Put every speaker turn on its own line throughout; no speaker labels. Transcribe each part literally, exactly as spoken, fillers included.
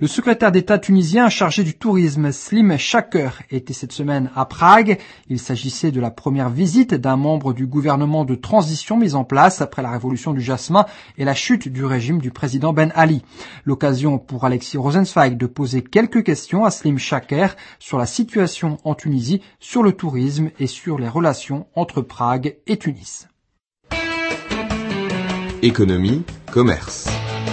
Le secrétaire d'État tunisien chargé du tourisme, Slim Chaker, était cette semaine à Prague. Il s'agissait de la première visite d'un membre du gouvernement de transition mis en place après la révolution du Jasmin et la chute du régime du président Ben Ali. L'occasion pour Alexis Rosenzweig de poser quelques questions à Slim Chaker sur la situation en Tunisie, sur le tourisme et sur les relations entre Prague et Tunis.
Économie, commerce.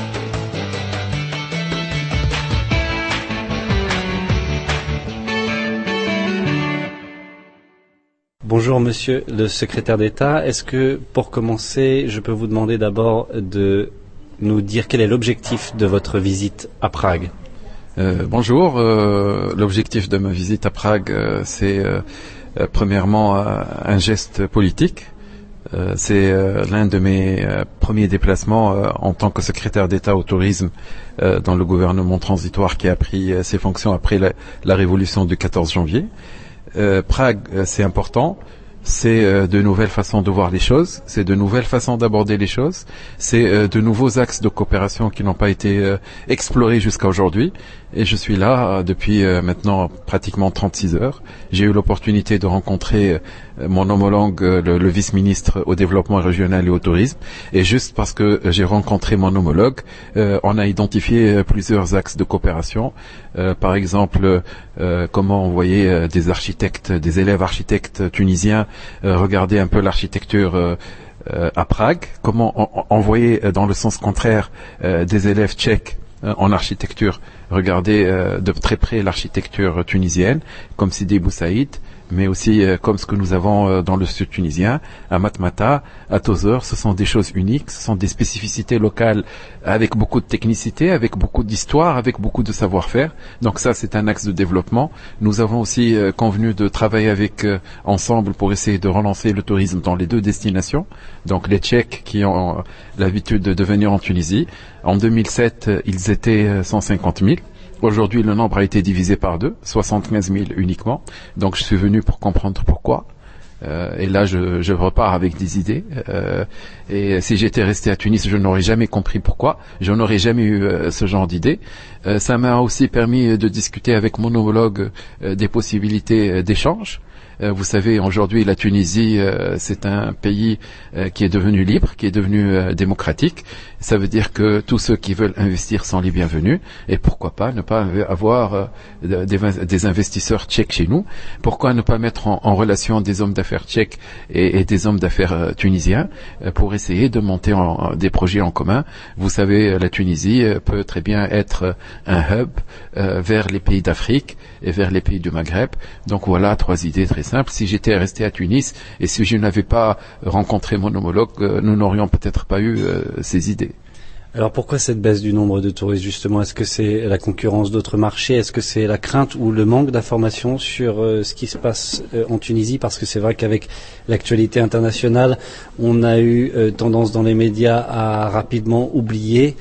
Bonjour Monsieur le secrétaire d'État. Est-ce que, pour commencer, je peux vous demander d'abord de nous dire quel est l'objectif de votre visite à Prague ?
euh, Bonjour. Euh, l'objectif de ma visite à Prague, euh, c'est euh, euh, premièrement euh, un geste politique. Euh, c'est euh, l'un de mes euh, premiers déplacements euh, en tant que secrétaire d'État au tourisme euh, dans le gouvernement transitoire qui a pris euh, ses fonctions après la, la révolution du quatorze janvier. Euh, Prague, euh, c'est important, c'est euh, de nouvelles façons de voir les choses, c'est de nouvelles façons d'aborder les choses, c'est euh, de nouveaux axes de coopération qui n'ont pas été euh, explorés jusqu'à aujourd'hui. Et je suis là euh, depuis euh, maintenant pratiquement trente-six heures. J'ai eu l'opportunité de rencontrer euh, mon homologue, euh, le, le vice-ministre au développement régional et au tourisme. Et juste parce que j'ai rencontré mon homologue, euh, on a identifié euh, plusieurs axes de coopération. Euh, par exemple, euh, comment envoyer euh, des architectes, des élèves architectes tunisiens euh, regarder un peu l'architecture euh, euh, à Prague. Comment en, envoyer euh, dans le sens contraire euh, des élèves tchèques en architecture, regarder euh, de très près l'architecture tunisienne, comme Sidi Bou Saïd, mais aussi euh, comme ce que nous avons euh, dans le sud tunisien, à Matmata, à Tozeur. Ce sont des choses uniques, ce sont des spécificités locales avec beaucoup de technicité, avec beaucoup d'histoire, avec beaucoup de savoir-faire. Donc ça, c'est un axe de développement. Nous avons aussi euh, convenu de travailler avec euh, ensemble pour essayer de relancer le tourisme dans les deux destinations. Donc les Tchèques qui ont euh, l'habitude de venir en Tunisie. En deux mille sept, ils étaient cent cinquante mille. Aujourd'hui, le nombre a été divisé par deux, soixante-quinze mille uniquement. Donc, je suis venu pour comprendre pourquoi. Euh, et là, je, je repars avec des idées. Euh, et si j'étais resté à Tunis, je n'aurais jamais compris pourquoi. Je n'aurais jamais eu euh, ce genre d'idées. Euh, ça m'a aussi permis de discuter avec mon homologue euh, des possibilités euh, d'échange. Vous savez, aujourd'hui, la Tunisie, euh, c'est un pays euh, qui est devenu libre, qui est devenu euh, démocratique. Ça veut dire que tous ceux qui veulent investir sont les bienvenus. Et pourquoi pas ne pas avoir euh, des, des investisseurs tchèques chez nous? Pourquoi ne pas mettre en, en relation des hommes d'affaires tchèques et, et des hommes d'affaires euh, tunisiens euh, pour essayer de monter en, en, des projets en commun? Vous savez, la Tunisie euh, peut très bien être un hub euh, vers les pays d'Afrique et vers les pays du Maghreb. Donc voilà, trois idées très simple. Si j'étais resté à Tunis et si je n'avais pas rencontré mon homologue, euh, nous n'aurions peut-être pas eu euh, ces idées.
Alors pourquoi cette baisse du nombre de touristes justement? Est-ce que c'est la concurrence d'autres marchés? Est-ce que c'est la crainte ou le manque d'informations sur euh, ce qui se passe euh, en Tunisie? Parce que c'est vrai qu'avec l'actualité internationale, on a eu euh, tendance dans les médias à rapidement oublier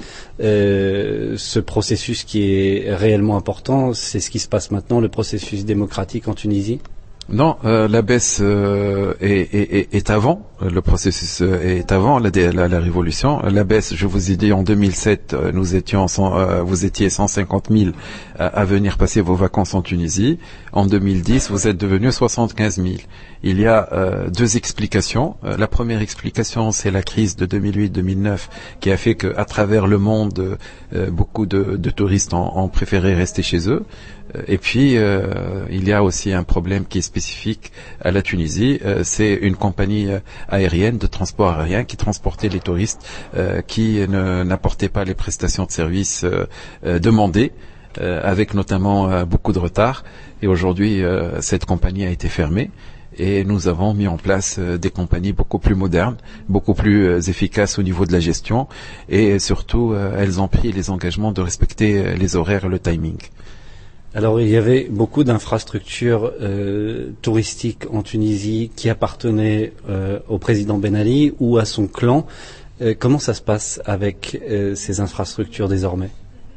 euh, ce processus qui est réellement important. C'est ce qui se passe maintenant, le processus démocratique en Tunisie.
Non, euh, la baisse euh, est, est, est avant, le processus est avant la, la, la révolution. La baisse, je vous ai dit, en deux mille sept, nous étions, euh, vous étiez cent cinquante mille à, à venir passer vos vacances en Tunisie. En deux mille dix, vous êtes devenus soixante-quinze mille. Il y a euh, deux explications. Euh, la première explication, c'est la crise de deux mille huit deux mille neuf qui a fait qu'à travers le monde, euh, beaucoup de, de touristes ont, ont préféré rester chez eux. Et puis, euh, il y a aussi un problème qui est spécifique à la Tunisie. Euh, c'est une compagnie aérienne de transport aérien qui transportait les touristes, euh, qui ne, n'apportait pas les prestations de services euh, euh, demandées, euh, avec notamment euh, beaucoup de retard. Et aujourd'hui, euh, cette compagnie a été fermée. Et nous avons mis en place euh, des compagnies beaucoup plus modernes, beaucoup plus euh, efficaces au niveau de la gestion. Et surtout, euh, elles ont pris les engagements de respecter euh, les horaires et le timing.
Alors, il y avait beaucoup d'infrastructures euh, touristiques en Tunisie qui appartenaient euh, au président Ben Ali ou à son clan. Euh, comment ça se passe avec euh, ces infrastructures désormais?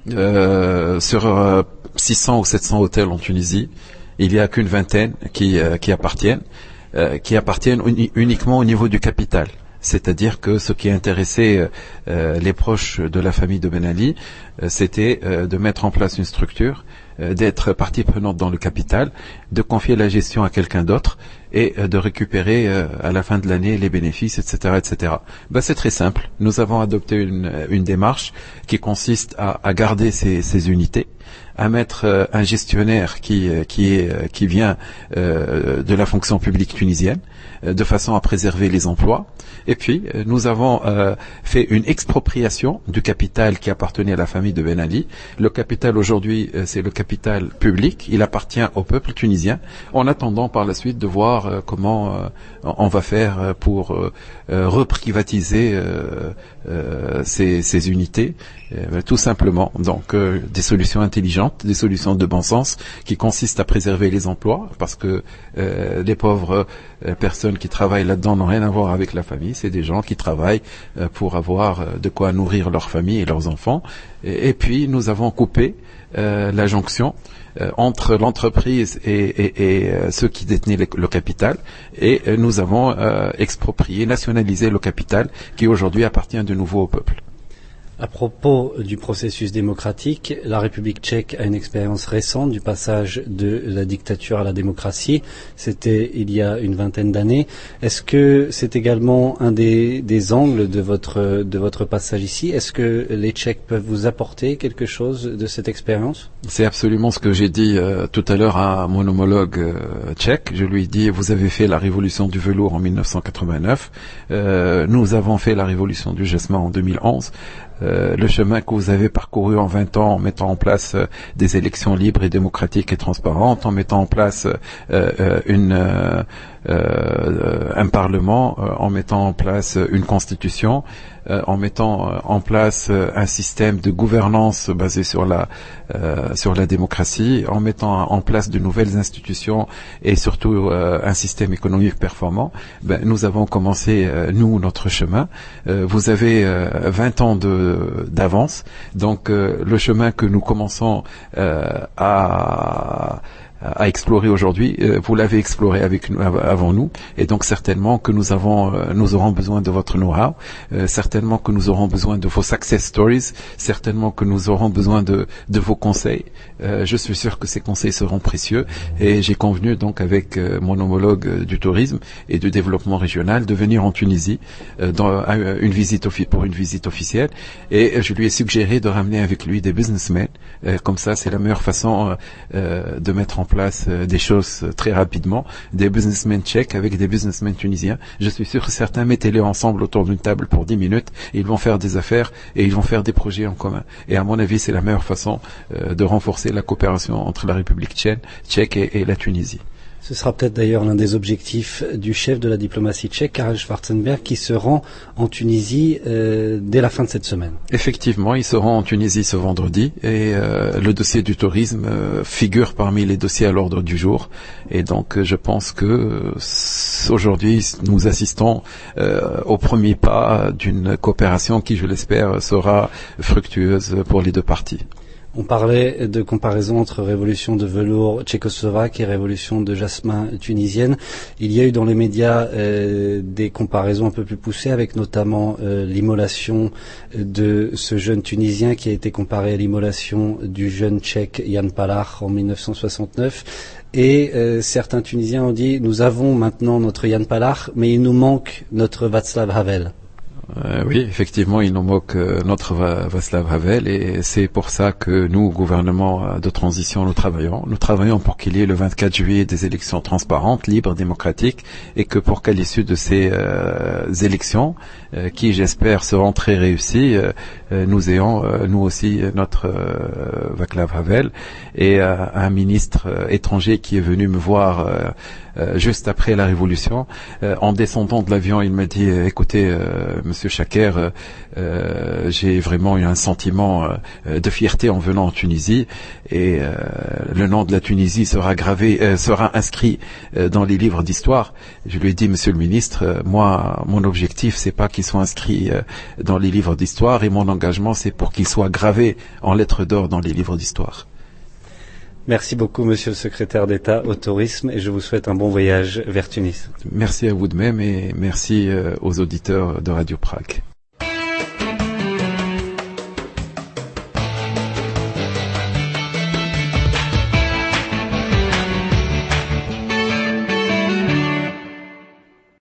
euh, Sur euh, six cents ou sept cents hôtels en Tunisie, il n'y a qu'une vingtaine qui, euh, qui appartiennent, euh, qui appartiennent uni- uniquement au niveau du capital. C'est-à-dire que ce qui intéressait euh, les proches de la famille de Ben Ali, euh, c'était euh, de mettre en place une structure, euh, d'être partie prenante dans le capital, de confier la gestion à quelqu'un d'autre et euh, de récupérer euh, à la fin de l'année les bénéfices, et cetera, et cetera. Ben, c'est très simple. Nous avons adopté une, une démarche qui consiste à, à garder ces, ces unités, à mettre euh, un gestionnaire qui qui est qui vient euh, de la fonction publique tunisienne, euh, de façon à préserver les emplois. Et puis euh, nous avons euh, fait une expropriation du capital qui appartenait à la famille de Ben Ali. Le capital aujourd'hui, euh, c'est le capital public. Il appartient au peuple tunisien. En attendant par la suite de voir euh, comment euh, on va faire pour euh, euh, reprivatiser euh, euh, ces, ces unités, euh, tout simplement. Donc euh, des solutions intelligentes, des solutions de bon sens qui consistent à préserver les emplois, parce que euh, les pauvres euh, personnes qui travaillent là-dedans n'ont rien à voir avec la famille. C'est des gens qui travaillent euh, pour avoir euh, de quoi nourrir leur famille et leurs enfants. Et, et puis nous avons coupé euh, la jonction euh, entre l'entreprise et, et, et euh, ceux qui détenaient le, le capital, et euh, nous avons euh, exproprié, nationalisé le capital qui aujourd'hui appartient de nouveau au peuple.
À propos du processus démocratique, la République tchèque a une expérience récente du passage de la dictature à la démocratie. C'était il y a une vingtaine d'années. Est-ce que c'est également un des, des angles de votre, de votre passage ici? Est-ce que les Tchèques peuvent vous apporter quelque chose de cette expérience?
C'est absolument ce que j'ai dit euh, tout à l'heure à mon homologue euh, tchèque. Je lui ai dit, vous avez fait la révolution du velours en mille neuf cent quatre-vingt-neuf. Euh, nous avons fait la révolution du jasmin en deux mille onze. Euh, le chemin que vous avez parcouru en vingt ans en mettant en place euh, des élections libres et démocratiques et transparentes, en mettant en place euh, euh, une, euh, euh, un parlement, euh, en mettant en place une constitution, euh, en mettant euh, en place euh, un système de gouvernance basé sur la euh, sur la démocratie, en mettant en place de nouvelles institutions et surtout euh, un système économique performant. Ben, nous avons commencé euh, nous notre chemin. Euh, vous avez euh, vingt ans de d'avance. Donc euh, le chemin que nous commençons euh, à à explorer aujourd'hui, euh, vous l'avez exploré avec nous, avant nous, et donc certainement que nous avons, euh, nous aurons besoin de votre know-how, euh, certainement que nous aurons besoin de vos success stories, certainement que nous aurons besoin de, de vos conseils. Euh, je suis sûr que ces conseils seront précieux, et j'ai convenu donc avec euh, mon homologue euh, du tourisme et du développement régional de venir en Tunisie euh, dans euh, une visite offi- pour une visite officielle, et euh, je lui ai suggéré de ramener avec lui des businessmen. Euh, comme ça, c'est la meilleure façon euh, euh, de mettre en place euh, des choses euh, très rapidement, des businessmen tchèques avec des businessmen tunisiens. Je suis sûr que certains, mettez-les ensemble autour d'une table pour dix minutes, et ils vont faire des affaires et ils vont faire des projets en commun. Et à mon avis, c'est la meilleure façon euh, de renforcer la coopération entre la République tchèque, tchèque et, et la Tunisie.
Ce sera peut-être d'ailleurs l'un des objectifs du chef de la diplomatie tchèque, Karel Schwarzenberg, qui se rend en Tunisie euh, dès la fin de cette semaine.
Effectivement, il se rend en Tunisie ce vendredi, et euh, le dossier du tourisme euh, figure parmi les dossiers à l'ordre du jour. Et donc, euh, je pense que euh, aujourd'hui, nous assistons euh, au premier pas d'une coopération qui, je l'espère, sera fructueuse pour les deux parties.
On parlait de comparaison entre révolution de velours tchécoslovaque et révolution de jasmin tunisienne. Il y a eu dans les médias euh, des comparaisons un peu plus poussées, avec notamment euh, l'immolation de ce jeune Tunisien qui a été comparé à l'immolation du jeune Tchèque Jan Palach en mille neuf cent soixante-neuf. Et euh, certains Tunisiens ont dit, nous avons maintenant notre Jan Palach, mais il nous manque notre Václav Havel.
Euh, oui, effectivement, il nous moque euh, notre Va- Václav Havel, et c'est pour ça que nous, gouvernement de transition, nous travaillons. Nous travaillons pour qu'il y ait le vingt-quatre juillet des élections transparentes, libres, démocratiques, et que pour qu'à l'issue de ces euh, élections, euh, qui j'espère seront très réussies, euh, euh, nous ayons euh, nous aussi notre euh, Václav Havel, et euh, un ministre euh, étranger qui est venu me voir euh, Euh, juste après la Révolution. Euh, en descendant de l'avion, il m'a dit, euh, écoutez, euh, Monsieur Chaker, euh, euh, j'ai vraiment eu un sentiment euh, de fierté en venant en Tunisie, et euh, le nom de la Tunisie sera gravé, euh, sera inscrit euh, dans les livres d'histoire. Je lui ai dit, Monsieur le Ministre, euh, moi, mon objectif, c'est pas qu'il soit inscrit euh, dans les livres d'histoire, et mon engagement, c'est pour qu'il soit gravé en lettres d'or dans les livres d'histoire.
Merci beaucoup, Monsieur le Secrétaire d'État au Tourisme, et je vous souhaite un bon voyage vers Tunis.
Merci à vous de même, et merci euh, aux auditeurs de Radio Prague.